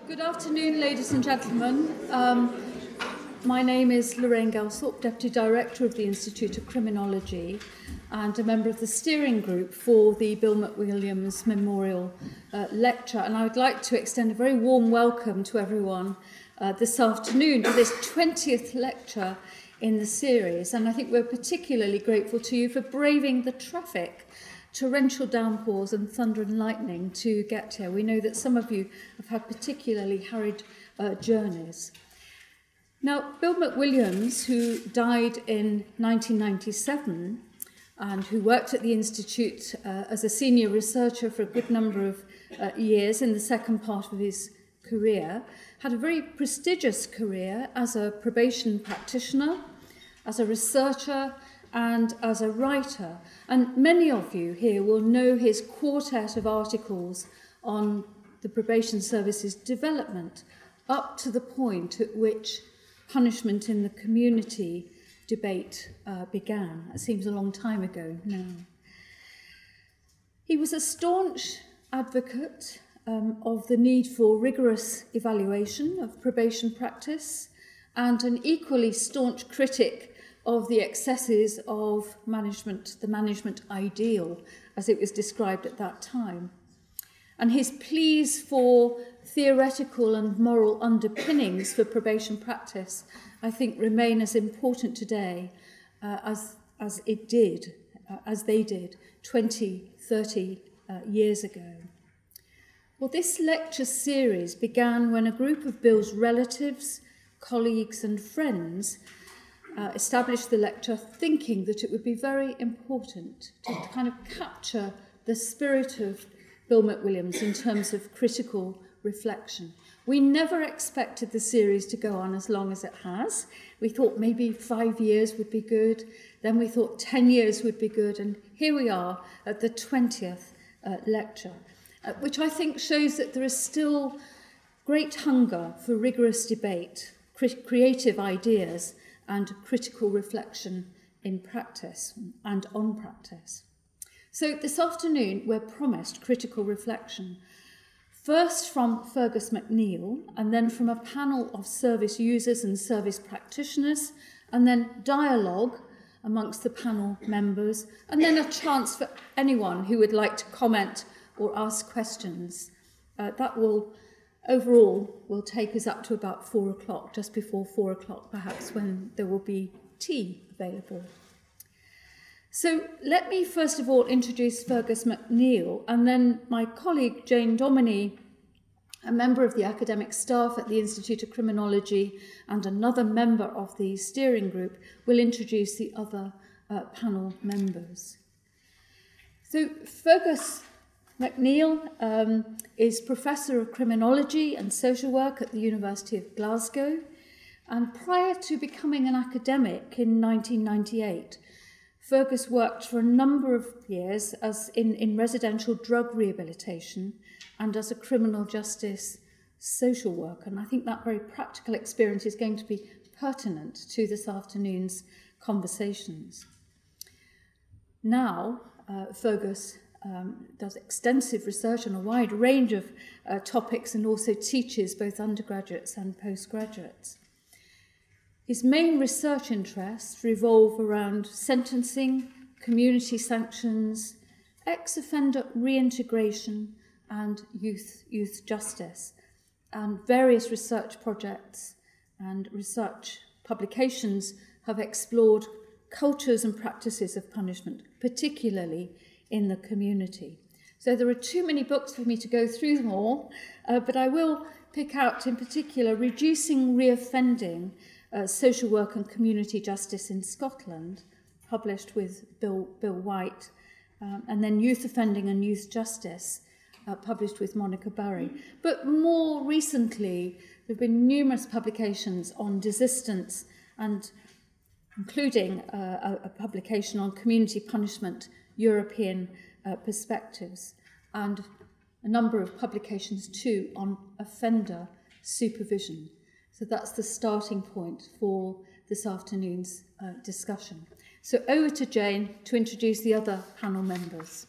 Good afternoon, ladies and gentlemen. My name is Lorraine Gelsthorpe, Deputy Director of the Institute of Criminology and a member of the steering group for the Bill McWilliams Memorial Lecture. And I would like to extend a very warm welcome to everyone this afternoon to this 20th lecture in the series. And I think we're particularly grateful to you for braving the traffic, torrential downpours and thunder and lightning to get here. We know that some of you have had particularly hurried journeys. Now, Bill McWilliams, who died in 1997 and who worked at the Institute as a senior researcher for a good number of years in the second part of his career, had a very prestigious career as a probation practitioner, as a researcher, and as a writer. And many of you here will know his quartet of articles on the probation service's development up to the point at which punishment in the community debate began. It seems a long time ago now. He was a staunch advocate of the need for rigorous evaluation of probation practice and an equally staunch critic of the excesses of management, the management ideal, as it was described at that time. And his pleas for theoretical and moral underpinnings for probation practice, I think, remain as important today as they did 20, 30 years ago. Well, this lecture series began when a group of Bill's relatives, colleagues and friends established the lecture thinking that it would be very important to kind of capture the spirit of Bill McWilliams in terms of critical reflection. We never expected the series to go on as long as it has. We thought maybe 5 years would be good. Then we thought 10 years would be good. And here we are at the 20th lecture, which I think shows that there is still great hunger for rigorous debate, creative ideas, and critical reflection in practice and on practice. So this afternoon, we're promised critical reflection, first from Fergus MacNeill, and then from a panel of service users and service practitioners, and then dialogue amongst the panel members, and then a chance for anyone who would like to comment or ask questions. That will take us up to about 4 o'clock, just before 4 o'clock perhaps, when there will be tea available. So let me first of all introduce Fergus MacNeill, and then my colleague Jane Dominey, a member of the academic staff at the Institute of Criminology and another member of the steering group, will introduce the other panel members. So Fergus MacNeill is Professor of Criminology and Social Work at the University of Glasgow, and prior to becoming an academic in 1998, Fergus worked for a number of years as in residential drug rehabilitation and as a criminal justice social worker. And I think that very practical experience is going to be pertinent to this afternoon's conversations. Now, Fergus does extensive research on a wide range of topics and also teaches both undergraduates and postgraduates. His main research interests revolve around sentencing, community sanctions, ex-offender reintegration and youth justice, and various research projects and research publications have explored cultures and practices of punishment, particularly in the community. So there are too many books for me to go through them all, but I will pick out in particular Reducing Reoffending, Social Work and Community Justice in Scotland, published with Bill White, and then Youth Offending and Youth Justice, published with Monica Barry. But more recently, there have been numerous publications on desistance, and including a publication on community punishment, European perspectives, and a number of publications too on offender supervision. So that's the starting point for this afternoon's discussion. So over to Jane to introduce the other panel members.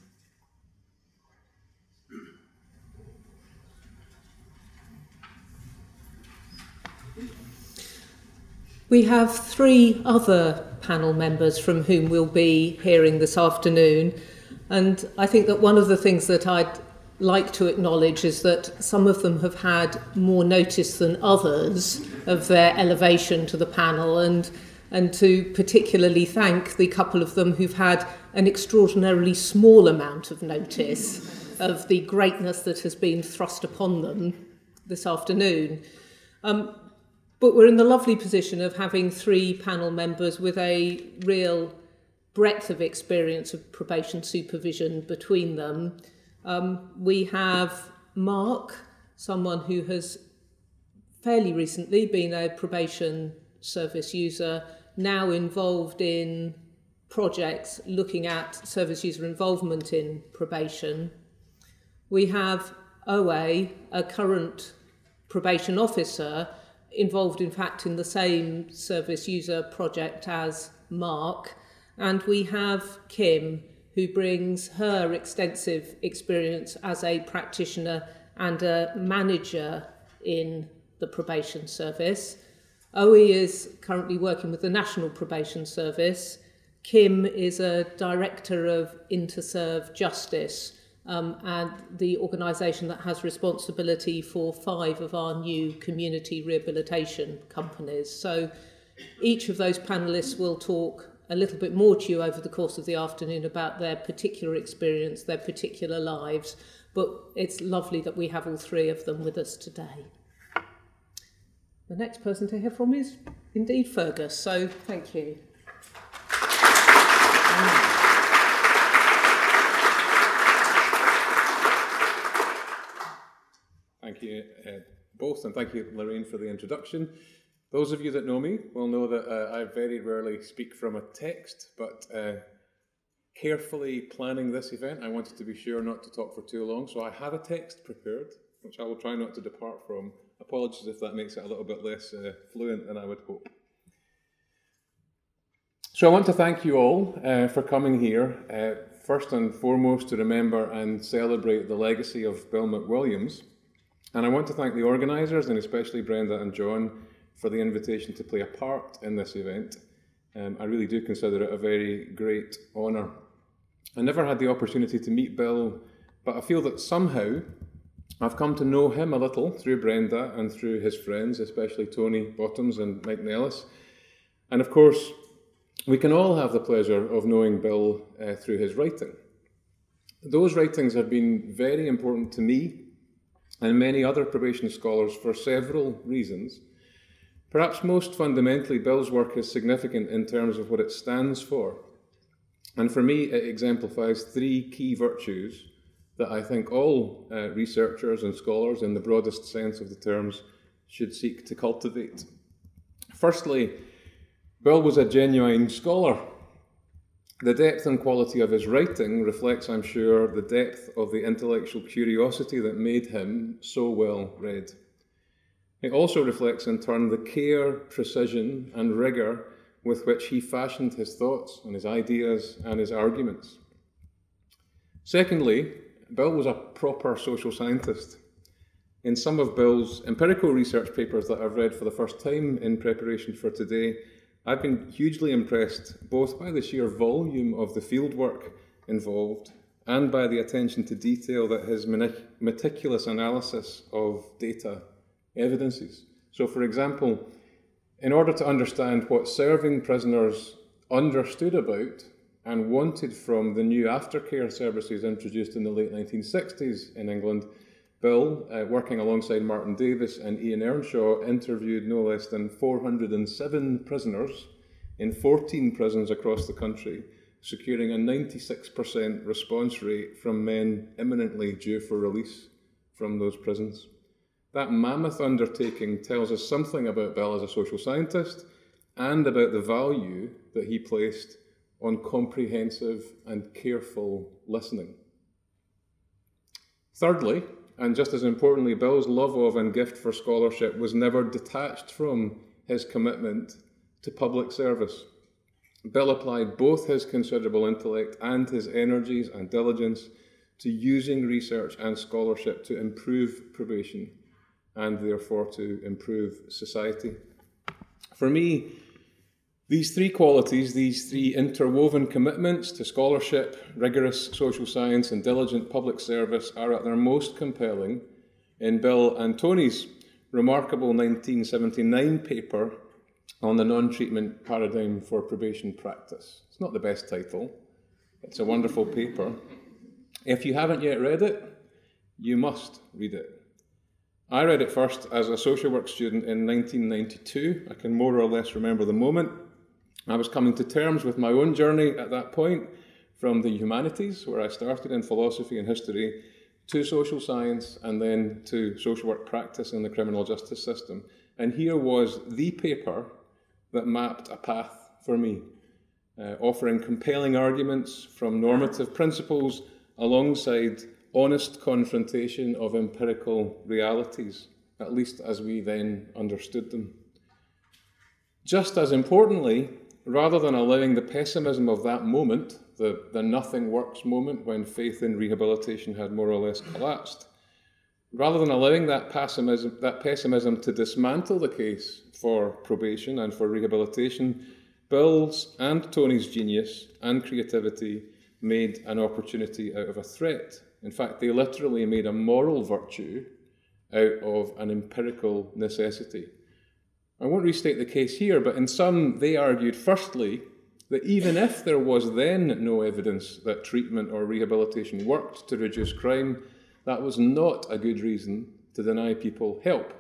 We have 3 other panel members from whom we'll be hearing this afternoon, and I think that one of the things that I'd like to acknowledge is that some of them have had more notice than others of their elevation to the panel, and to particularly thank the couple of them who've had an extraordinarily small amount of notice of the greatness that has been thrust upon them this afternoon. But we're in the lovely position of having 3 panel members with a real breadth of experience of probation supervision between them. We have Mark, someone who has fairly recently been a probation service user, now involved in projects looking at service user involvement in probation. We have Owe, a current probation officer, involved in fact in the same service user project as Mark. And we have Kim, who brings her extensive experience as a practitioner and a manager in the probation service. Owe is currently working with the National Probation Service. Kim is a director of Interserve Justice, and the organisation that has responsibility for 5 of our new community rehabilitation companies. So each of those panellists will talk a little bit more to you over the course of the afternoon about their particular experience, their particular lives, but it's lovely that we have all 3 of them with us today. The next person to hear from is indeed Fergus, so thank you. Thank you both, and thank you, Lorraine, for the introduction. Those of you that know me will know that I very rarely speak from a text, but carefully planning this event, I wanted to be sure not to talk for too long, so I have a text prepared, which I will try not to depart from. Apologies if that makes it a little bit less fluent than I would hope. So I want to thank you all for coming here, first and foremost to remember and celebrate the legacy of Bill McWilliams. And I want to thank the organisers, and especially Brenda and John, for the invitation to play a part in this event. I really do consider it a very great honour. I never had the opportunity to meet Bill, but I feel that somehow I've come to know him a little through Brenda and through his friends, especially Tony Bottoms and Mike Nellis. And of course, we can all have the pleasure of knowing Bill through his writing. Those writings have been very important to me and many other probation scholars for several reasons. Perhaps most fundamentally, Bill's work is significant in terms of what it stands for. And for me, it exemplifies 3 key virtues that I think all researchers and scholars, in the broadest sense of the terms, should seek to cultivate. Firstly, Bill was a genuine scholar. The depth and quality of his writing reflects, I'm sure, the depth of the intellectual curiosity that made him so well read. It also reflects, in turn, the care, precision, and rigour with which he fashioned his thoughts and his ideas and his arguments. Secondly, Bill was a proper social scientist. In some of Bill's empirical research papers that I've read for the first time in preparation for today, I've been hugely impressed both by the sheer volume of the fieldwork involved and by the attention to detail that his meticulous analysis of data evidences. So, for example, in order to understand what serving prisoners understood about and wanted from the new aftercare services introduced in the late 1960s in England, Bill, working alongside Martin Davis and Ian Earnshaw, interviewed no less than 407 prisoners in 14 prisons across the country, securing a 96% response rate from men imminently due for release from those prisons. That mammoth undertaking tells us something about Bill as a social scientist and about the value that he placed on comprehensive and careful listening. Thirdly, and just as importantly, Bill's love of and gift for scholarship was never detached from his commitment to public service. Bill applied both his considerable intellect and his energies and diligence to using research and scholarship to improve probation and therefore to improve society. For me, these three qualities, these three interwoven commitments to scholarship, rigorous social science and diligent public service are at their most compelling in Bill and Tony's remarkable 1979 paper on the non-treatment paradigm for probation practice. It's not the best title. It's a wonderful paper. If you haven't yet read it, you must read it. I read it first as a social work student in 1992. I can more or less remember the moment. I was coming to terms with my own journey at that point, from the humanities, where I started in philosophy and history, to social science, and then to social work practice in the criminal justice system. And here was the paper that mapped a path for me, offering compelling arguments from normative principles alongside honest confrontation of empirical realities, at least as we then understood them. Just as importantly, rather than allowing the pessimism of that moment, the nothing works moment when faith in rehabilitation had more or less collapsed, rather than allowing that pessimism to dismantle the case for probation and for rehabilitation, Bill's and Tony's genius and creativity made an opportunity out of a threat. In fact, they literally made a moral virtue out of an empirical necessity. I won't restate the case here, but in sum, they argued, firstly, that even if there was then no evidence that treatment or rehabilitation worked to reduce crime, that was not a good reason to deny people help.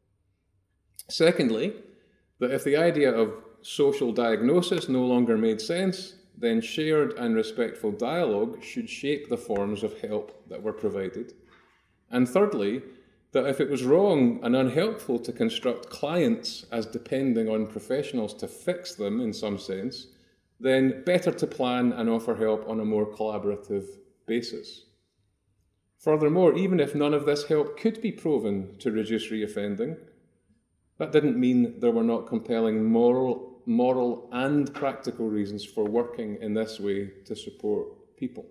Secondly, that if the idea of social diagnosis no longer made sense, then shared and respectful dialogue should shape the forms of help that were provided. And thirdly, that if it was wrong and unhelpful to construct clients as depending on professionals to fix them in some sense, then better to plan and offer help on a more collaborative basis. Furthermore, even if none of this help could be proven to reduce reoffending, that didn't mean there were not compelling moral and practical reasons for working in this way to support people.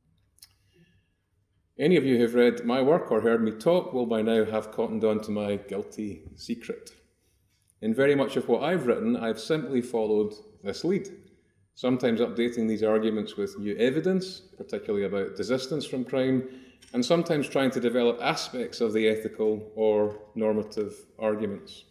Any of you who've read my work or heard me talk will by now have cottoned on to my guilty secret. In very much of what I've written, I've simply followed this lead, sometimes updating these arguments with new evidence, particularly about desistance from crime, and sometimes trying to develop aspects of the ethical or normative arguments.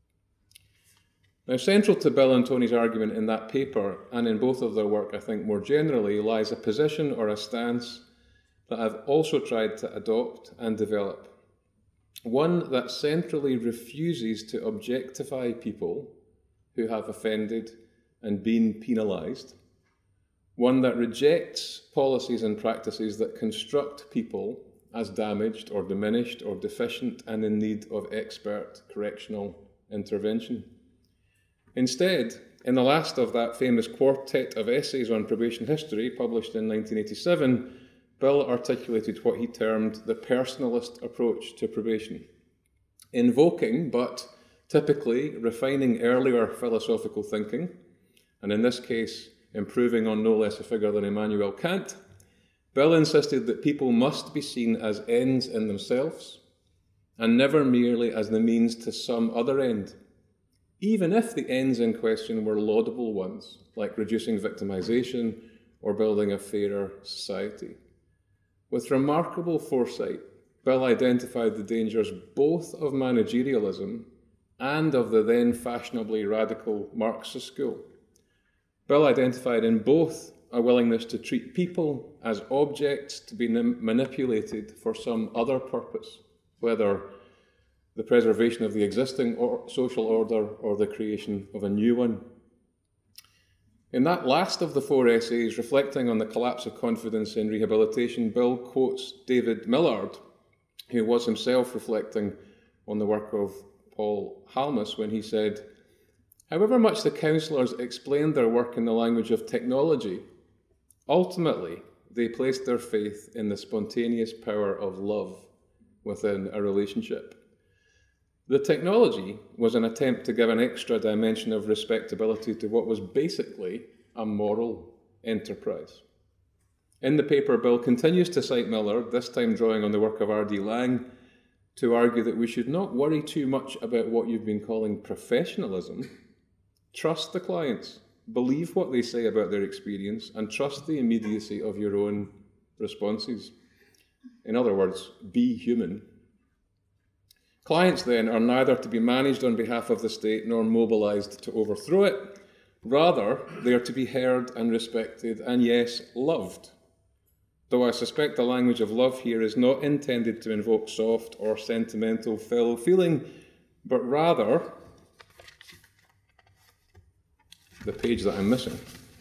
Now, central to Bill and Tony's argument in that paper, and in both of their work, I think more generally, lies a position or a stance that I've also tried to adopt and develop. One that centrally refuses to objectify people who have offended and been penalised. One that rejects policies and practices that construct people as damaged or diminished or deficient and in need of expert correctional intervention. Instead, in the last of that famous quartet of essays on probation history, published in 1987, Bill articulated what he termed the personalist approach to probation, invoking, but typically refining earlier philosophical thinking, and in this case, improving on no less a figure than Immanuel Kant. Bill insisted that people must be seen as ends in themselves, and never merely as the means to some other end, even if the ends in question were laudable ones, like reducing victimization or building a fairer society. With remarkable foresight, Bill identified the dangers both of managerialism and of the then fashionably radical Marxist school. Bill identified in both a willingness to treat people as objects to be manipulated for some other purpose, whether the preservation of the existing social order or the creation of a new one. In that last of the four essays, reflecting on the collapse of confidence in rehabilitation, Bill quotes David Millard, who was himself reflecting on the work of Paul Halmas when he said, "However much the counsellors explained their work in the language of technology, ultimately they placed their faith in the spontaneous power of love within a relationship. The technology was an attempt to give an extra dimension of respectability to what was basically a moral enterprise." In the paper, Bill continues to cite Millard, this time drawing on the work of R.D. Laing, to argue that we should not worry too much about what you've been calling professionalism, Trust the clients, believe what they say about their experience, and trust the immediacy of your own responses. In other words, be human. Clients, then, are neither to be managed on behalf of the state nor mobilised to overthrow it. Rather, they are to be heard and respected and, yes, loved. Though I suspect the language of love here is not intended to invoke soft or sentimental fellow feeling, but rather the page that I'm missing.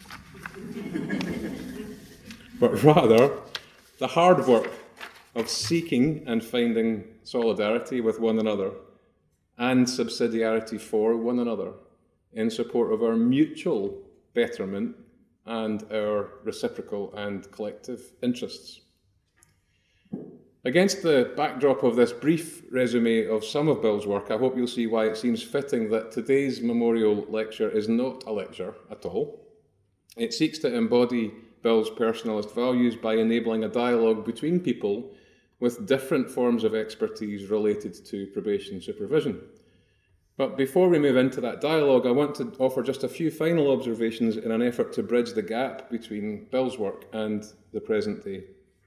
But rather the hard work of seeking and finding solidarity with one another and subsidiarity for one another in support of our mutual betterment and our reciprocal and collective interests. Against the backdrop of this brief resume of some of Bill's work, I hope you'll see why it seems fitting that today's memorial lecture is not a lecture at all. It seeks to embody Bill's personalist values by enabling a dialogue between people with different forms of expertise related to probation supervision. But before we move into that dialogue, I want to offer just a few final observations in an effort to bridge the gap between Bill's work and the present day.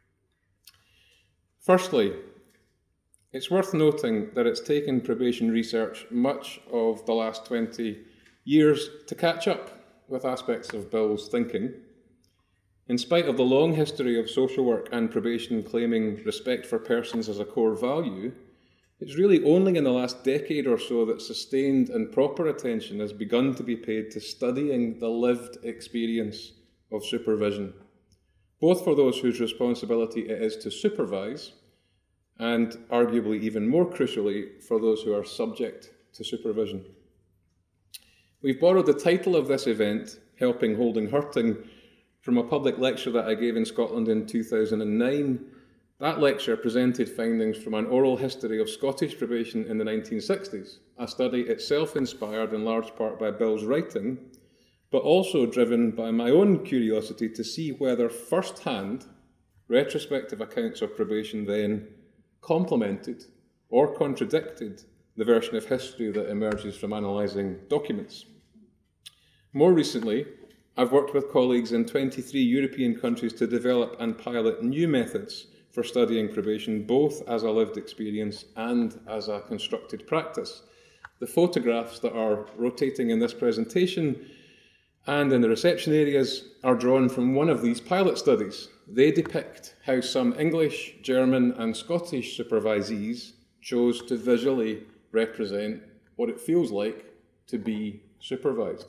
Firstly, it's worth noting that it's taken probation research much of the last 20 years to catch up with aspects of Bill's thinking. In spite of the long history of social work and probation claiming respect for persons as a core value, it's really only in the last decade or so that sustained and proper attention has begun to be paid to studying the lived experience of supervision, both for those whose responsibility it is to supervise, and arguably even more crucially, for those who are subject to supervision. We've borrowed the title of this event, Helping Holding Hurting, from a public lecture that I gave in Scotland in 2009. That lecture presented findings from an oral history of Scottish probation in the 1960s, a study itself inspired in large part by Bill's writing, but also driven by my own curiosity to see whether first-hand retrospective accounts of probation then complemented or contradicted the version of history that emerges from analysing documents. More recently, I've worked with colleagues in 23 European countries to develop and pilot new methods for studying probation, both as a lived experience and as a constructed practice. The photographs that are rotating in this presentation and in the reception areas are drawn from one of these pilot studies. They depict how some English, German and Scottish supervisees chose to visually represent what it feels like to be supervised.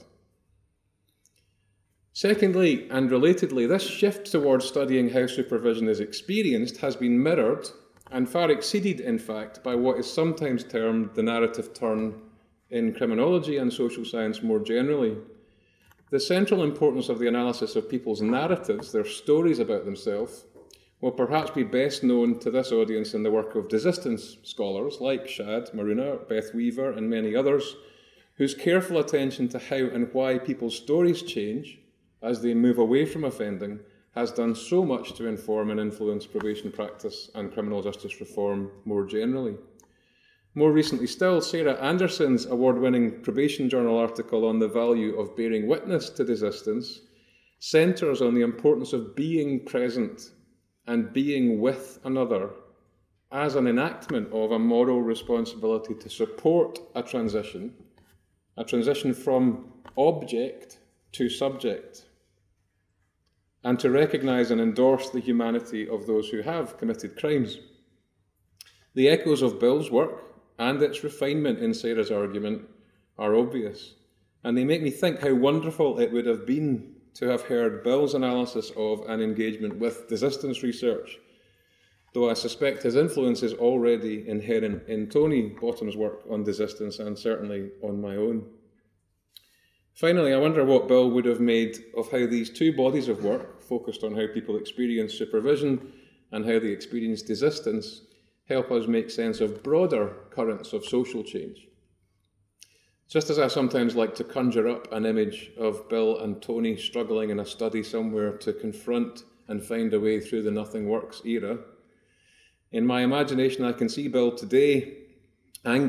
Secondly, and relatedly, this shift towards studying how supervision is experienced has been mirrored and far exceeded, in fact, by what is sometimes termed the narrative turn in criminology and social science more generally. The central importance of the analysis of people's narratives, their stories about themselves, will perhaps be best known to this audience in the work of desistance scholars like Shad Maruna, Beth Weaver and many others, whose careful attention to how and why people's stories change as they move away from offending has done so much to inform and influence probation practice and criminal justice reform more generally. More recently still, Sarah Anderson's award-winning Probation Journal article on the value of bearing witness to desistance centres on the importance of being present and being with another as an enactment of a moral responsibility to support a transition from object to subject, and to recognise and endorse the humanity of those who have committed crimes. The echoes of Bill's work and its refinement in Sarah's argument are obvious, and they make me think how wonderful it would have been to have heard Bill's analysis of and engagement with desistance research, though I suspect his influence is already inherent in Tony Bottom's work on desistance and certainly on my own. Finally, I wonder what Bill would have made of how these two bodies of work, focused on how people experience supervision and how they experience desistance, help us make sense of broader currents of social change. Just as I sometimes like to conjure up an image of Bill and Tony struggling in a study somewhere to confront and find a way through the nothing works era, in my imagination I can see Bill today angry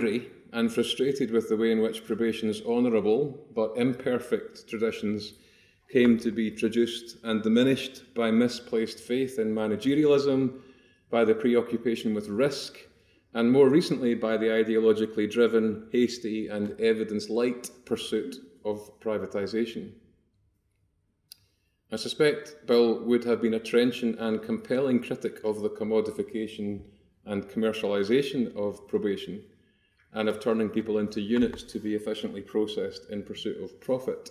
and frustrated with the way in which probation's honourable but imperfect traditions came to be traduced and diminished by misplaced faith in managerialism, by the preoccupation with risk, and more recently by the ideologically driven, hasty and evidence-light pursuit of privatisation. I suspect Bill would have been a trenchant and compelling critic of the commodification and commercialisation of probation, and of turning people into units to be efficiently processed in pursuit of profit.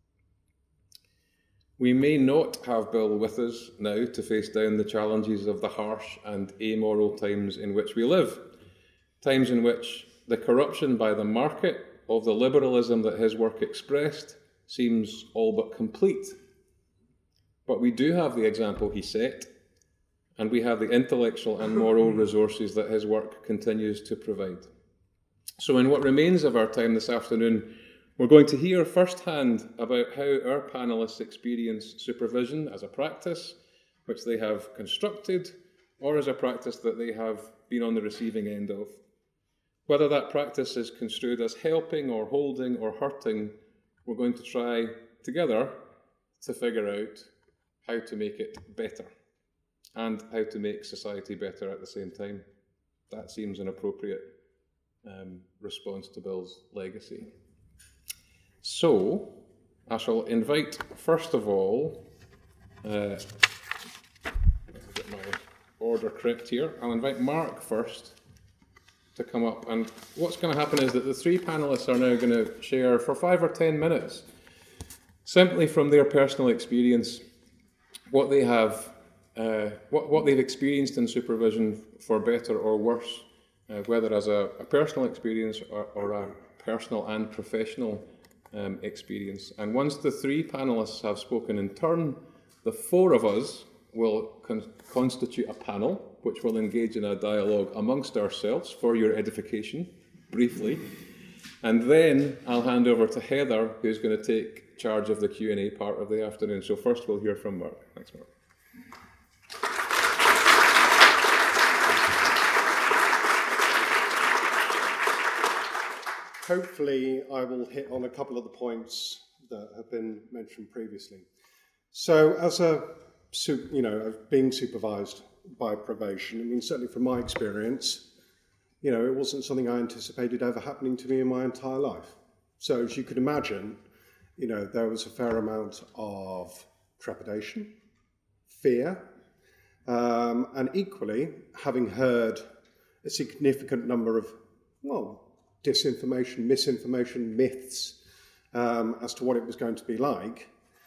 We may not have Bill with us now to face down the challenges of the harsh and amoral times in which we live, times in which the corruption by the market of the liberalism that his work expressed seems all but complete. But we do have the example he set, and we have the intellectual and moral resources that his work continues to provide. So in what remains of our time this afternoon, we're going to hear firsthand about how our panellists experience supervision as a practice, which they have constructed, or as a practice that they have been on the receiving end of. Whether that practice is construed as helping or holding or hurting, we're going to try together to figure out how to make it better and how to make society better at the same time. That seems an appropriate response to Bill's legacy. So, I shall invite, first of all, let's get my order correct here. I'll invite Mark first to come up. And what's going to happen is that the three panellists are now going to share for 5 or 10 minutes, simply from their personal experience, what they have, what they've experienced in supervision, for better or worse, whether as a personal experience or a personal and professional experience. And once the three panellists have spoken in turn, the four of us will constitute a panel, which will engage in a dialogue amongst ourselves for your edification, briefly. And then I'll hand over to Heather, who's going to take charge of the Q&A part of the afternoon. So first we'll hear from Mark. Thanks, Mark. Hopefully, I will hit on a couple of the points that have been mentioned previously. So, as being supervised by probation, I mean, certainly from my experience, it wasn't something I anticipated ever happening to me in my entire life. So, as you could imagine, there was a fair amount of trepidation, fear, and equally, having heard a significant number of, disinformation, misinformation, myths as to what it was going to be like,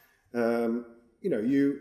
you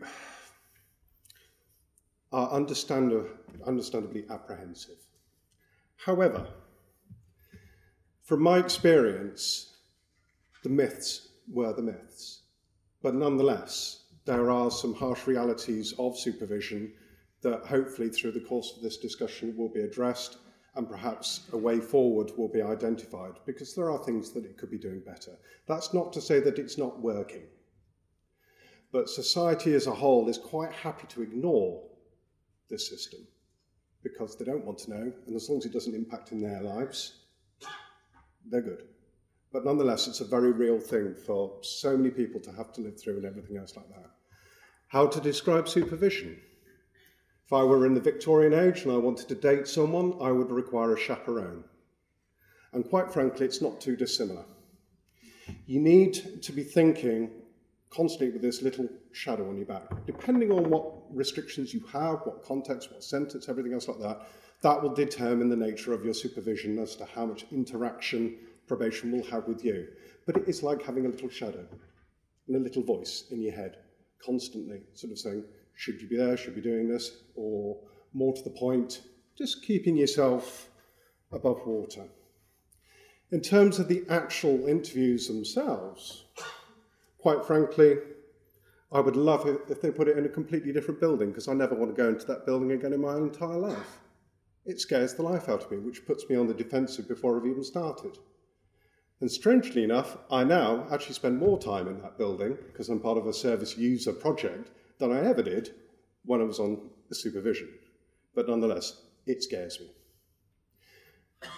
are understandably apprehensive. However, from my experience, the myths were the myths. But nonetheless, there are some harsh realities of supervision that hopefully through the course of this discussion will be addressed, and perhaps a way forward will be identified, because there are things that it could be doing better. That's not to say that it's not working. But society as a whole is quite happy to ignore this system because they don't want to know, and as long as it doesn't impact in their lives, they're good. But nonetheless, it's a very real thing for so many people to have to live through and everything else like that. How to describe supervision? If I were in the Victorian age and I wanted to date someone, I would require a chaperone. And quite frankly, it's not too dissimilar. You need to be thinking constantly with this little shadow on your back. Depending on what restrictions you have, what context, what sentence, everything else like that, that will determine the nature of your supervision as to how much interaction probation will have with you. But it is like having a little shadow and a little voice in your head, constantly sort of saying, should you be there, should you be doing this, or more to the point, just keeping yourself above water. In terms of the actual interviews themselves, quite frankly, I would love it if they put it in a completely different building, because I never want to go into that building again in my entire life. It scares the life out of me, which puts me on the defensive before I've even started. And strangely enough, I now actually spend more time in that building, because I'm part of a service user project, than I ever did when I was on the supervision. But nonetheless, it scares me.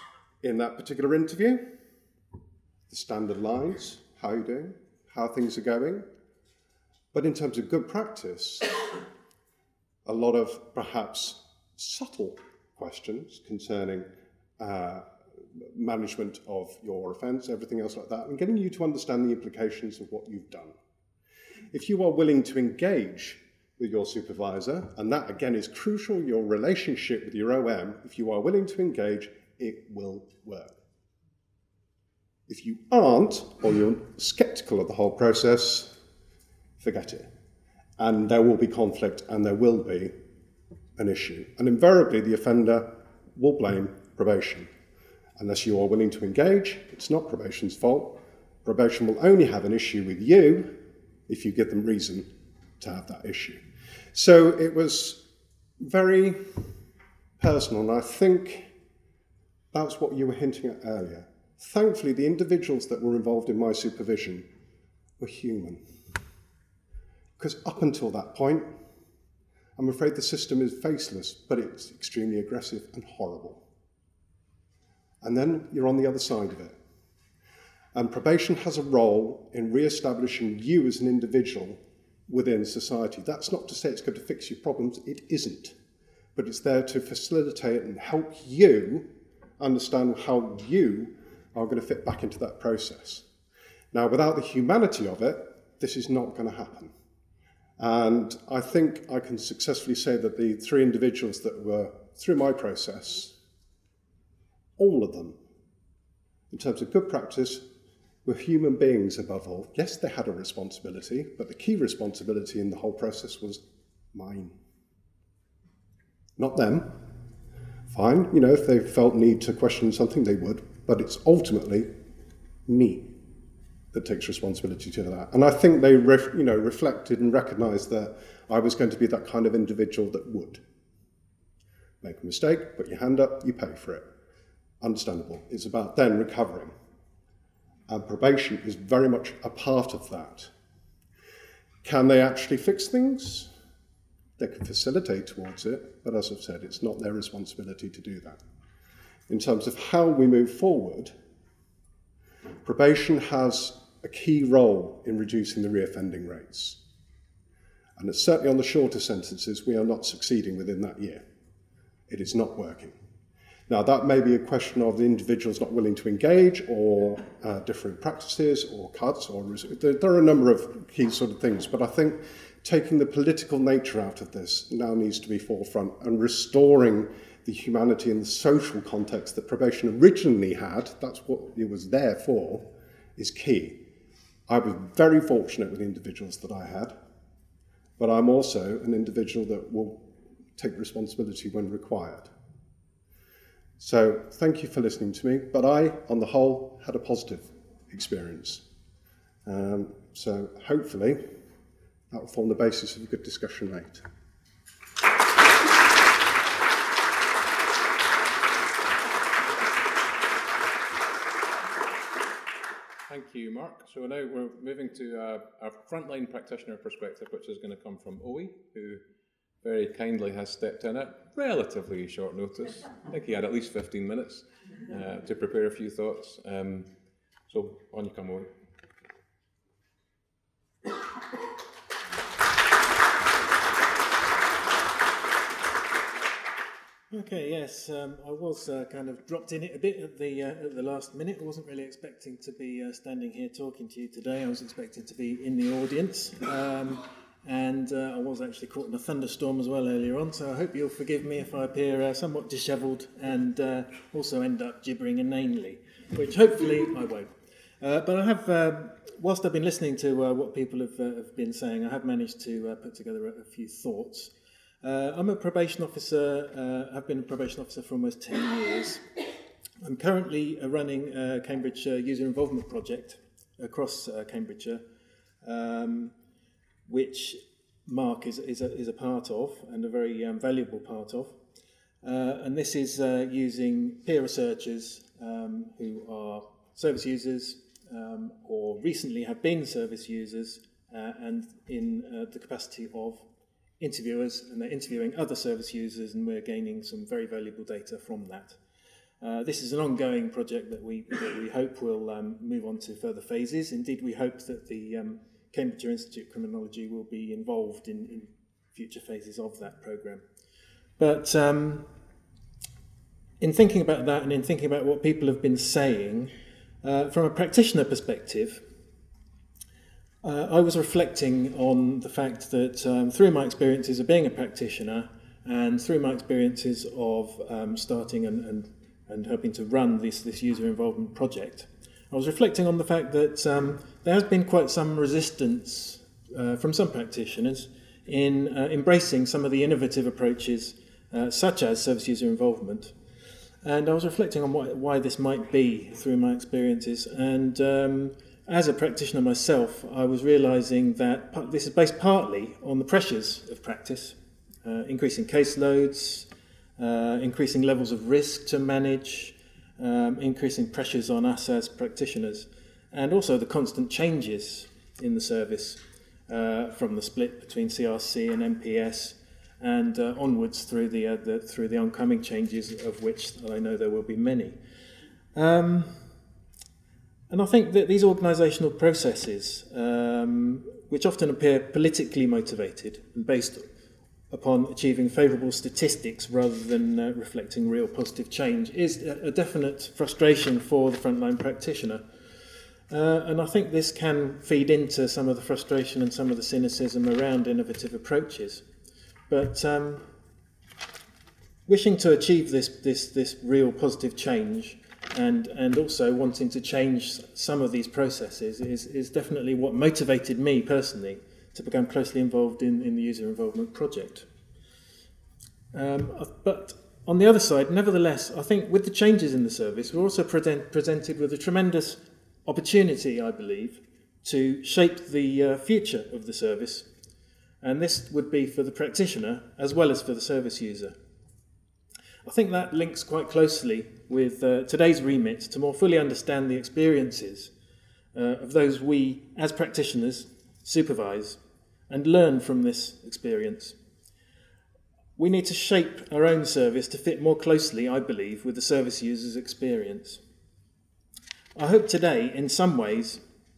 in that particular interview, the standard lines, how are you doing, how things are going. But in terms of good practice, a lot of perhaps subtle questions concerning management of your offence, everything else like that, and getting you to understand the implications of what you've done. If you are willing to engage with your supervisor, and that again is crucial, your relationship with your OM, if you are willing to engage, it will work. If you aren't, or you're sceptical of the whole process, forget it. And there will be conflict and there will be an issue. And invariably the offender will blame probation. Unless you are willing to engage, it's not probation's fault. Probation will only have an issue with you if you give them reason to have that issue. So it was very personal, and I think that's what you were hinting at earlier. Thankfully, the individuals that were involved in my supervision were human. Because up until that point, I'm afraid the system is faceless, but it's extremely aggressive and horrible. And then you're on the other side of it. And probation has a role in re-establishing you as an individual within society. That's not to say it's going to fix your problems, it isn't. But it's there to facilitate and help you understand how you are going to fit back into that process. Now, without the humanity of it, this is not going to happen. And I think I can successfully say that the 3 individuals that were through my process, all of them, in terms of good practice, were human beings above all. Yes, they had a responsibility, but the key responsibility in the whole process was mine. Not them. Fine, if they felt need to question something, they would, but it's ultimately me that takes responsibility to that. And I think they reflected and recognised that I was going to be that kind of individual that would. Make a mistake, put your hand up, you pay for it. Understandable. It's about then recovering. And probation is very much a part of that. Can they actually fix things? They can facilitate towards it, but as I've said, it's not their responsibility to do that. In terms of how we move forward, probation has a key role in reducing the reoffending rates. And it's certainly on the shorter sentences, we are not succeeding within that year. It is not working. Now, that may be a question of the individuals not willing to engage, or different practices, or cuts, or there are a number of key sort of things. But I think taking the political nature out of this now needs to be forefront, and restoring the humanity and the social context that probation originally had, that's what it was there for, is key. I was very fortunate with the individuals that I had, but I'm also an individual that will take responsibility when required. So thank you for listening to me, but I, on the whole, had a positive experience. So hopefully that will form the basis of a good discussion later. Thank you, Mark. So now we're moving to our frontline practitioner perspective, which is going to come from Owe, who very kindly has stepped in at relatively short notice. I think he had at least 15 minutes to prepare a few thoughts. So on you come, Owe. Okay, yes, I was kind of dropped in it a bit at the last minute. I wasn't really expecting to be standing here talking to you today. I was expecting to be in the audience, and I was actually caught in a thunderstorm as well earlier on, so I hope you'll forgive me if I appear somewhat dishevelled and also end up gibbering inanely, which hopefully I won't. But I have, whilst I've been listening to what people have been saying, I have managed to put together a few thoughts. I'm a probation officer. I've been a probation officer for almost 10 years. I'm currently running a Cambridge user involvement project across Cambridgeshire, which Mark is a part of, and a very valuable part of. And this is using peer researchers who are service users or recently have been service users and in the capacity of interviewers, and they're interviewing other service users, and we're gaining some very valuable data from that. This is an ongoing project that we hope will move on to further phases. Indeed, we hope that the Cambridgeshire Institute of Criminology will be involved in future phases of that programme. But in thinking about that and in thinking about what people have been saying, from a practitioner perspective, I was reflecting on the fact that through my experiences of being a practitioner and through my experiences of starting and helping to run this user involvement project, I was reflecting on the fact that there has been quite some resistance from some practitioners in embracing some of the innovative approaches such as service user involvement. And I was reflecting on why this might be through my experiences. And as a practitioner myself, I was realising that this is based partly on the pressures of practice, increasing caseloads, increasing levels of risk to manage, increasing pressures on us as practitioners, and also the constant changes in the service from the split between CRC and MPS, and onwards through the oncoming changes, of which I know there will be many. And I think that these organisational processes, which often appear politically motivated and based upon achieving favourable statistics rather than reflecting real positive change, is a definite frustration for the frontline practitioner. And I think this can feed into some of the frustration and some of the cynicism around innovative approaches. But wishing to achieve this real positive change and also wanting to change some of these processes is definitely what motivated me personally to become closely involved in the user involvement project. But on the other side, nevertheless, I think with the changes in the service, we're also presented with a tremendous opportunity, I believe, to shape the future of the service. And this would be for the practitioner as well as for the service user. I think that links quite closely with today's remit to more fully understand the experiences of those we, as practitioners, supervise and learn from this experience. We need to shape our own service to fit more closely, I believe, with the service user's experience. I hope today, in some ways,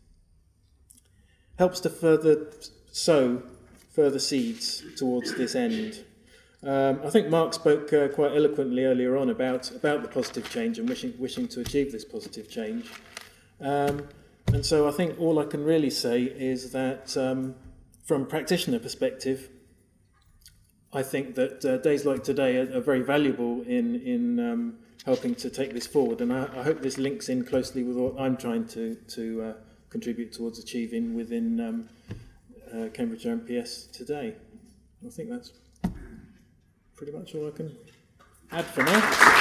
helps to further sow further seeds towards this end. I think Mark spoke quite eloquently earlier on about the positive change and wishing to achieve this positive change. And so I think all I can really say is that from a practitioner perspective, I think that days like today are very valuable in helping to take this forward. And I hope this links in closely with what I'm trying to contribute towards achieving within Cambridgeshire MPS today. I think that's pretty much all I can add for now.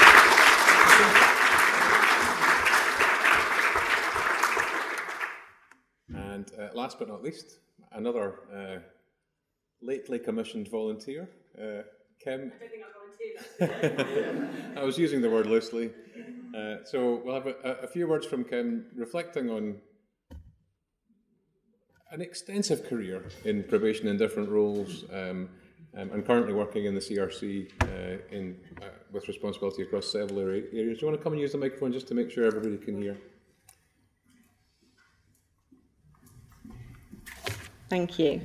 And last but not least, another lately commissioned volunteer, Kim. I don't think I volunteered. I was using the word loosely. So we'll have a few words from Kim reflecting on an extensive career in probation in different roles, and currently working in the CRC with responsibility across several areas. Do you want to come and use the microphone just to make sure everybody can hear? Thank you.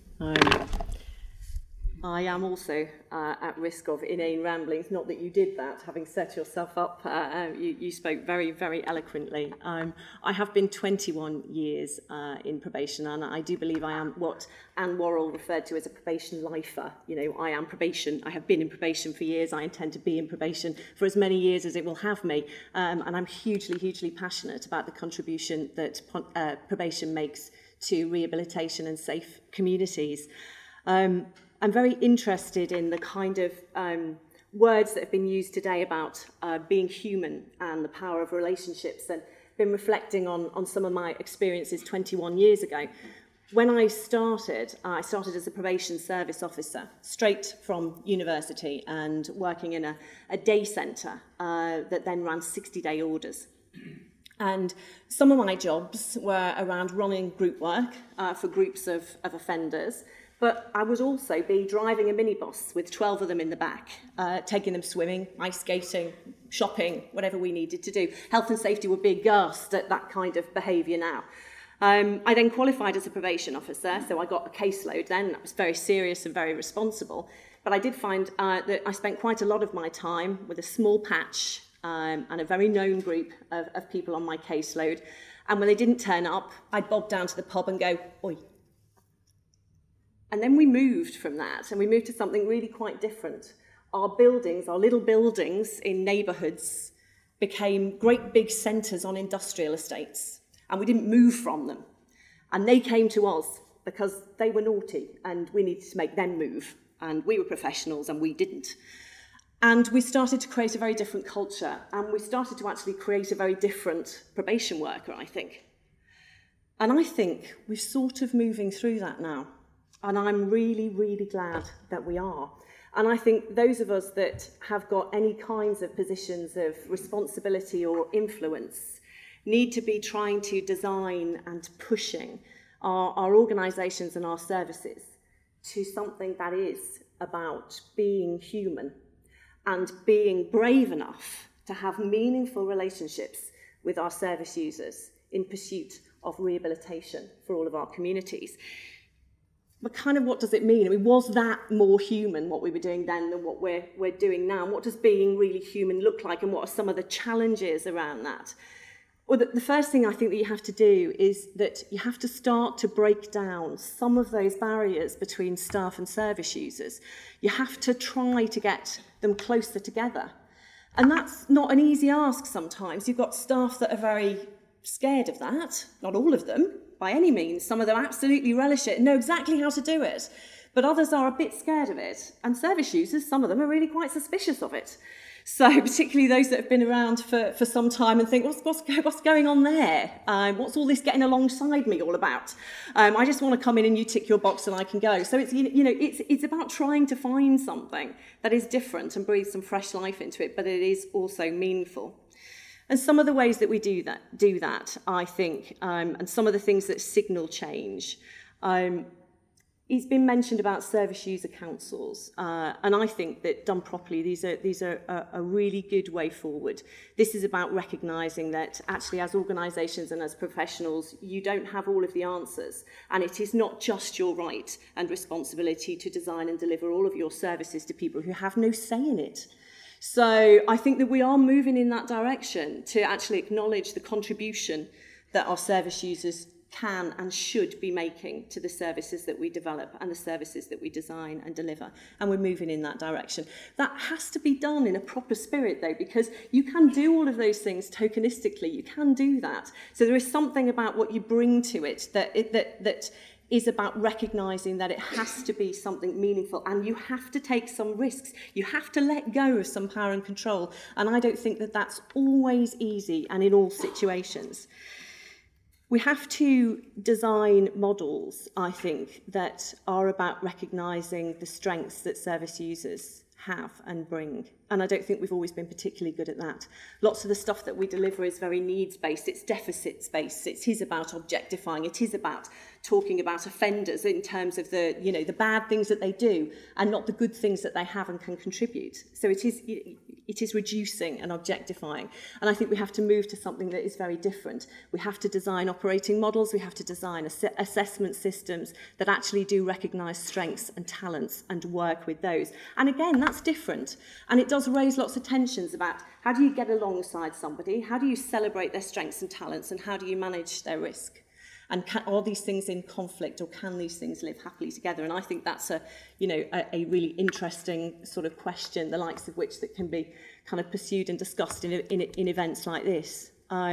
I am also at risk of inane ramblings. Not that you did that, having set yourself up. You spoke very, very eloquently. I have been 21 years in probation, and I do believe I am what Anne Worrell referred to as a probation lifer. You know, I am probation. I have been in probation for years. I intend to be in probation for as many years as it will have me. And I'm hugely, hugely passionate about the contribution that probation makes to rehabilitation and safe communities. I'm very interested in the kind of words that have been used today about being human and the power of relationships, and been reflecting on some of my experiences 21 years ago. When I started as a probation service officer, straight from university, and working in a day centre that then ran 60-day orders. And some of my jobs were around running group work for groups of offenders. But I would also be driving a minibus with 12 of them in the back, taking them swimming, ice skating, shopping, whatever we needed to do. Health and safety would be aghast at that kind of behaviour now. I then qualified as a probation officer, so I got a caseload then. That was very serious and very responsible. But I did find that I spent quite a lot of my time with a small patch and a very known group of people on my caseload. And when they didn't turn up, I'd bob down to the pub and go, oi. And then we moved from that, and we moved to something really quite different. Our buildings, our little buildings in neighbourhoods, became great big centres on industrial estates. And we didn't move from them. And they came to us because they were naughty and we needed to make them move. And we were professionals and we didn't. And we started to create a very different culture. And we started to actually create a very different probation worker, I think. And I think we're sort of moving through that now. And I'm really, really glad that we are. And I think those of us that have got any kinds of positions of responsibility or influence need to be trying to design and pushing our organisations and our services to something that is about being human and being brave enough to have meaningful relationships with our service users in pursuit of rehabilitation for all of our communities. But kind of what does it mean? I mean, was that more human, what we were doing then, than what we're doing now? And what does being really human look like, and what are some of the challenges around that? Well, the first thing I think that you have to do is that you have to start to break down some of those barriers between staff and service users. You have to try to get them closer together. And that's not an easy ask sometimes. You've got staff that are very scared of that, not all of them, by any means. Some of them absolutely relish it and know exactly how to do it. But others are a bit scared of it. And service users, some of them are really quite suspicious of it. So particularly those that have been around for some time and think, what's going on there? What's all this getting alongside me all about? I just want to come in and you tick your box and I can go. So it's about trying to find something that is different and breathe some fresh life into it, but it is also meaningful. And some of the ways that we do that, I think, and some of the things that signal change. It's been mentioned about service user councils, and I think that done properly, these are a really good way forward. This is about recognising that actually as organisations and as professionals, you don't have all of the answers, and it is not just your right and responsibility to design and deliver all of your services to people who have no say in it. So I think that we are moving in that direction to actually acknowledge the contribution that our service users can and should be making to the services that we develop and the services that we design and deliver. And we're moving in that direction. That has to be done in a proper spirit, though, because you can do all of those things tokenistically. You can do that. So there is something about what you bring to it that is about recognising that it has to be something meaningful, and you have to take some risks. You have to let go of some power and control. And I don't think that that's always easy and in all situations. We have to design models, I think, that are about recognising the strengths that service users have and bring. And I don't think we've always been particularly good at that. Lots of the stuff that we deliver is very needs-based, it's deficits-based, it is about objectifying, it is about talking about offenders in terms of the bad things that they do and not the good things that they have and can contribute. So it is reducing and objectifying. And I think we have to move to something that is very different. We have to design operating models, we have to design assessment systems that actually do recognise strengths and talents and work with those. And again, that's different. And it does raise lots of tensions about how do you get alongside somebody, how do you celebrate their strengths and talents, and how do you manage their risk? And are these things in conflict, or can these things live happily together? And I think that's a really interesting sort of question, the likes of which that can be kind of pursued and discussed in events like this.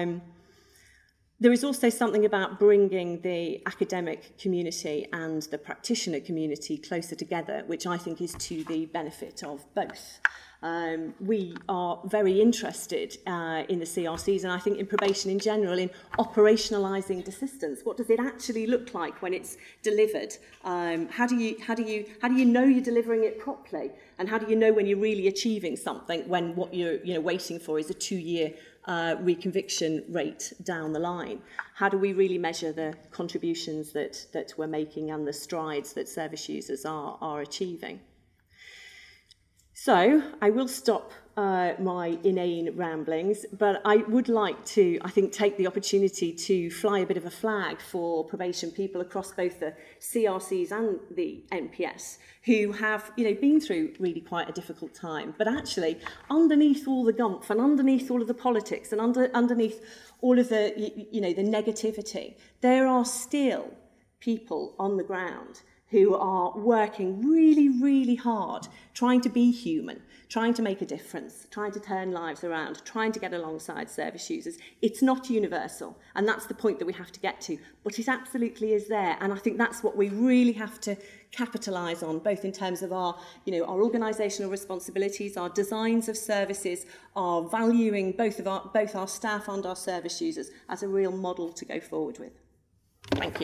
There is also something about bringing the academic community and the practitioner community closer together, which I think is to the benefit of both. We are very interested in the CRCs, and I think in probation in general, in operationalising assistance. What does it actually look like when it's delivered? How do you know you're delivering it properly? And how do you know when you're really achieving something when what you're waiting for is a 2-year reconviction rate down the line? How do we really measure the contributions that we're making and the strides that service users are achieving? So I will stop my inane ramblings, but I would like to, I think, take the opportunity to fly a bit of a flag for probation people across both the CRCs and the NPS who have, been through really quite a difficult time. But actually, underneath all the gumph and underneath all of the politics and underneath all of the, the negativity, there are still people on the ground who are working really, really hard, trying to be human, trying to make a difference, trying to turn lives around, trying to get alongside service users. It's not universal, and that's the point that we have to get to, but it absolutely is there, and I think that's what we really have to capitalise on, both in terms of our, our organisational responsibilities, our designs of services, our valuing both our staff and our service users as a real model to go forward with. Thank you.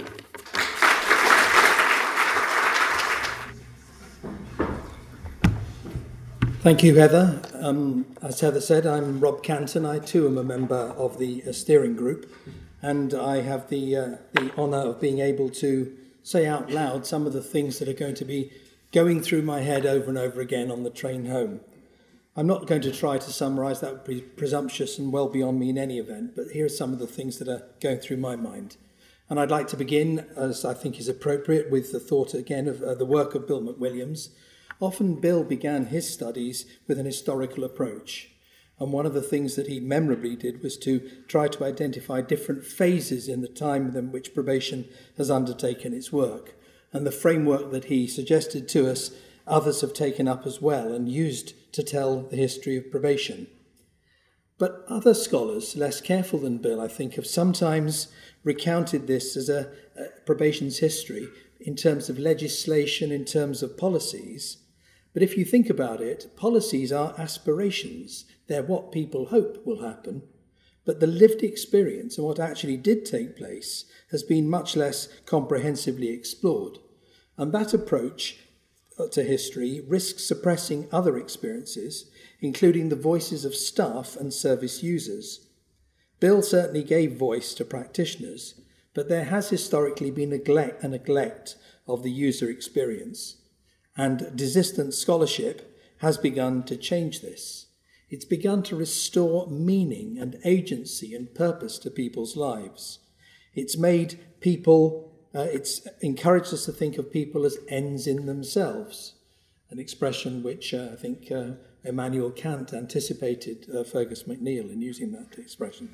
Thank you, Heather. As Heather said, I'm Rob Canton. I too am a member of the steering group, and I have the honour of being able to say out loud some of the things that are going to be going through my head over and over again on the train home. I'm not going to try to summarise, that would be presumptuous and well beyond me in any event, but here are some of the things that are going through my mind. And I'd like to begin, as I think is appropriate, with the thought again of the work of Bill McWilliams. Often Bill began his studies with an historical approach, and one of the things that he memorably did was to try to identify different phases in the time in which probation has undertaken its work. And the framework that he suggested to us, others have taken up as well and used to tell the history of probation. But other scholars, less careful than Bill, I think, have sometimes recounted this as a probation's history in terms of legislation, in terms of policies. But if you think about it, policies are aspirations. They're what people hope will happen. But the lived experience and what actually did take place has been much less comprehensively explored. And that approach to history risks suppressing other experiences, including the voices of staff and service users. Bill certainly gave voice to practitioners, but there has historically been a neglect of the user experience. And desistant scholarship has begun to change this. It's begun to restore meaning and agency and purpose to people's lives. It's made people, it's encouraged us to think of people as ends in themselves, an expression which I think Immanuel Kant anticipated Fergus MacNeill in using that expression.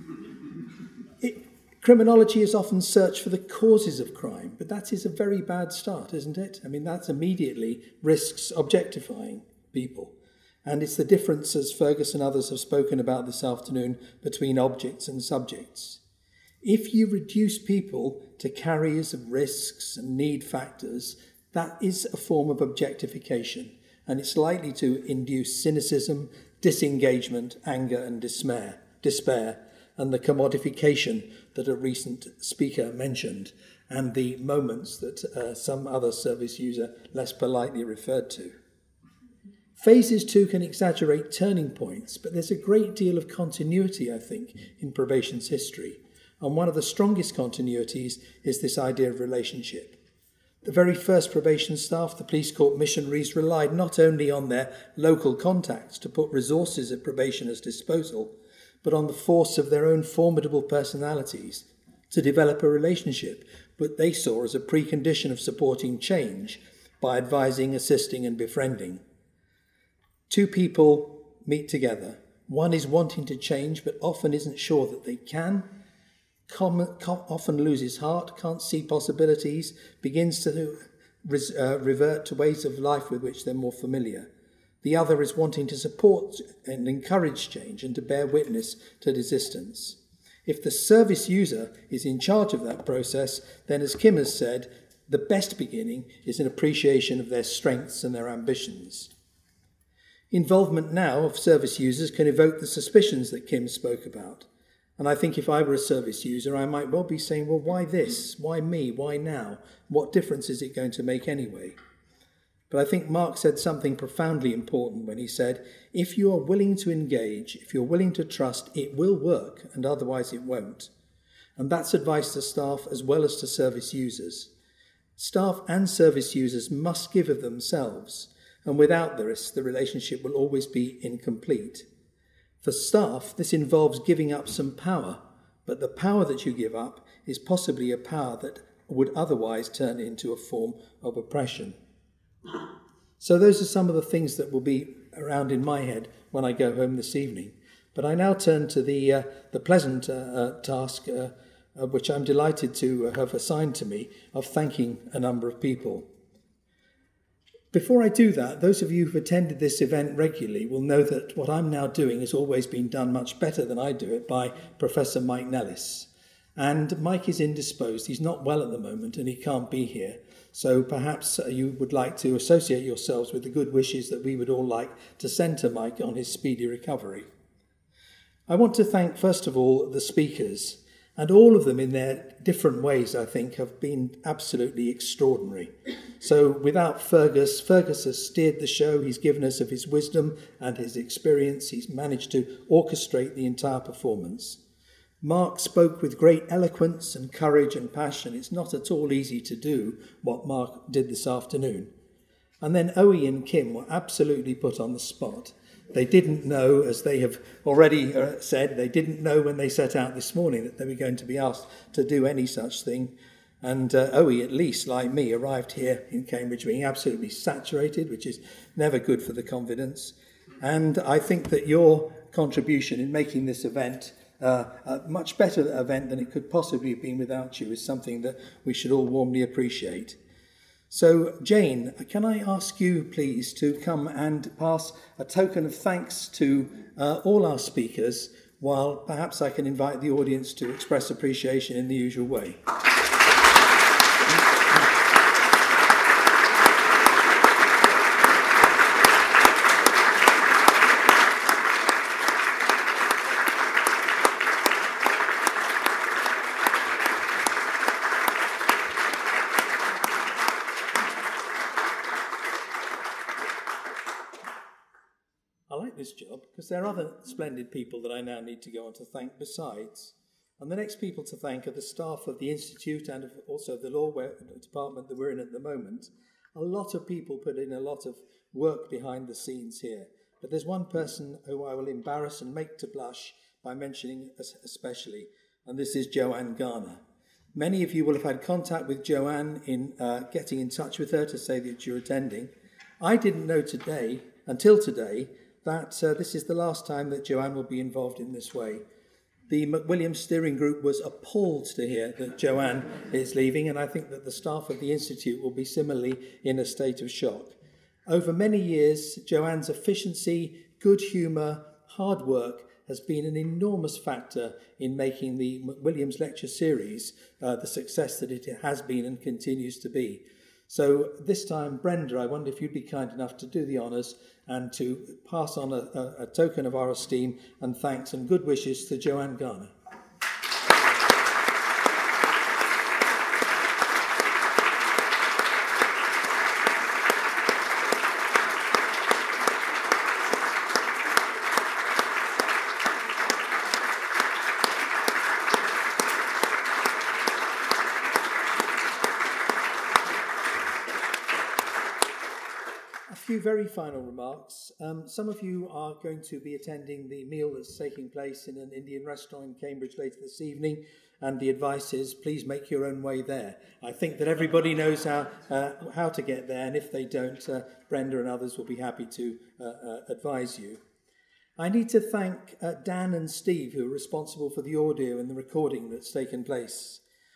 Criminology is often searched for the causes of crime, but that is a very bad start, isn't it? I mean, that immediately risks objectifying people. And it's the difference, as Fergus and others have spoken about this afternoon, between objects and subjects. If you reduce people to carriers of risks and need factors, that is a form of objectification, and it's likely to induce cynicism, disengagement, anger and despair, and the commodification that a recent speaker mentioned, and the moments that some other service user less politely referred to. Phases too can exaggerate turning points, but there's a great deal of continuity, I think, in probation's history. And one of the strongest continuities is this idea of relationship. The very first probation staff, the police court missionaries, relied not only on their local contacts to put resources at probationers' disposal, but on the force of their own formidable personalities to develop a relationship that they saw as a precondition of supporting change by advising, assisting and befriending. Two people meet together. One is wanting to change but often isn't sure that they can, often loses heart, can't see possibilities, begins to revert to ways of life with which they're more familiar. The other is wanting to support and encourage change and to bear witness to desistance. If the service user is in charge of that process, then as Kim has said, the best beginning is an appreciation of their strengths and their ambitions. Involvement now of service users can evoke the suspicions that Kim spoke about. And I think if I were a service user, I might well be saying, well, why this? Why me? Why now? What difference is it going to make anyway? But I think Mark said something profoundly important when he said, if you are willing to engage, if you're willing to trust, it will work, and otherwise it won't. And that's advice to staff as well as to service users. Staff and service users must give of themselves, and without this, the relationship will always be incomplete. For staff, this involves giving up some power, but the power that you give up is possibly a power that would otherwise turn into a form of oppression. So those are some of the things that will be around in my head when I go home this evening. But I now turn to the pleasant task, which I'm delighted to have assigned to me, of thanking a number of people. Before I do that, those of you who've attended this event regularly will know that what I'm now doing has always been done much better than I do it by Professor Mike Nellis. And Mike is indisposed. He's not well at the moment and he can't be here. So perhaps you would like to associate yourselves with the good wishes that we would all like to send to Mike on his speedy recovery. I want to thank, first of all, the speakers. And all of them in their different ways, I think, have been absolutely extraordinary. So without Fergus has steered the show. He's given us of his wisdom and his experience. He's managed to orchestrate the entire performance. Mark spoke with great eloquence and courage and passion. It's not at all easy to do what Mark did this afternoon. And then Owie and Kim were absolutely put on the spot. They didn't know, as they have already said, they didn't know when they set out this morning that they were going to be asked to do any such thing. And Owie, at least, like me, arrived here in Cambridge being absolutely saturated, which is never good for the confidence. And I think that your contribution in making this event a much better event than it could possibly have been without you is something that we should all warmly appreciate. So, Jane, can I ask you, please, to come and pass a token of thanks to all our speakers, while perhaps I can invite the audience to express appreciation in the usual way. This job, because there are other splendid people that I now need to go on to thank besides. And the next people to thank are the staff of the Institute and also the law department that we're in at the moment. A lot of people put in a lot of work behind the scenes here, but there's one person who I will embarrass and make to blush by mentioning especially, and this is Joanne Garner. Many of you will have had contact with Joanne in getting in touch with her to say that you're attending. I didn't know until today, that this is the last time that Joanne will be involved in this way. The McWilliams steering group was appalled to hear that Joanne is leaving, and I think that the staff of the Institute will be similarly in a state of shock. Over many years, Joanne's efficiency, good humour, hard work has been an enormous factor in making the McWilliams lecture series the success that it has been and continues to be. So this time, Brenda, I wonder if you'd be kind enough to do the honours and to pass on a token of our esteem and thanks and good wishes to Joanne Garner. Very final remarks. Some of you are going to be attending the meal that's taking place in an Indian restaurant in Cambridge later this evening, and the advice is please make your own way there. I think that everybody knows how to get there, and if they don't, Brenda and others will be happy to advise you. I need to thank Dan and Steve, who are responsible for the audio and the recording that's taken place.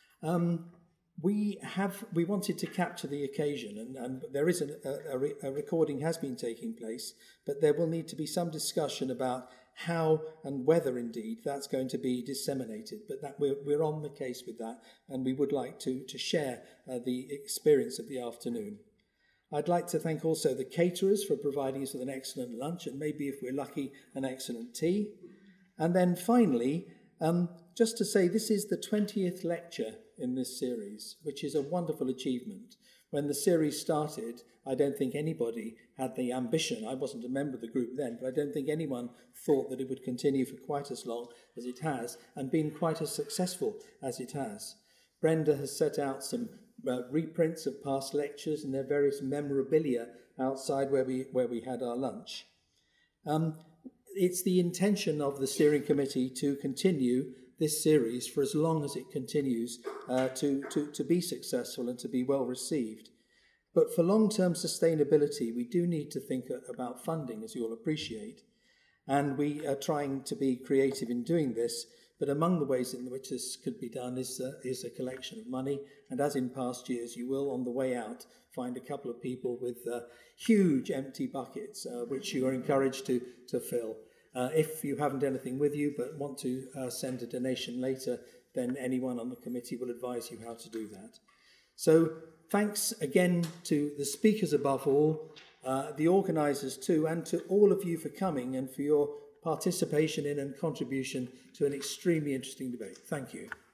We wanted to capture the occasion, and there is a recording has been taking place, but there will need to be some discussion about how and whether indeed that's going to be disseminated. But that we're on the case with that, and we would like to share the experience of the afternoon. I'd like to thank also the caterers for providing us with an excellent lunch, and maybe if we're lucky, an excellent tea. And then finally, just to say this is the 20th lecture in this series, which is a wonderful achievement. When the series started, I don't think anybody had the ambition, I wasn't a member of the group then, but I don't think anyone thought that it would continue for quite as long as it has and been quite as successful as it has. Brenda has set out some reprints of past lectures and their various memorabilia outside where we had our lunch. It's the intention of the steering committee to continue this series for as long as it continues to be successful and to be well received. But for long-term sustainability, we do need to think about funding, as you all appreciate. And we are trying to be creative in doing this. But among the ways in which this could be done is a collection of money. And as in past years, you will, on the way out, find a couple of people with huge empty buckets, which you are encouraged to fill. If you haven't anything with you but want to send a donation later, then anyone on the committee will advise you how to do that. So thanks again to the speakers above all, the organisers too, and to all of you for coming and for your participation in and contribution to an extremely interesting debate. Thank you.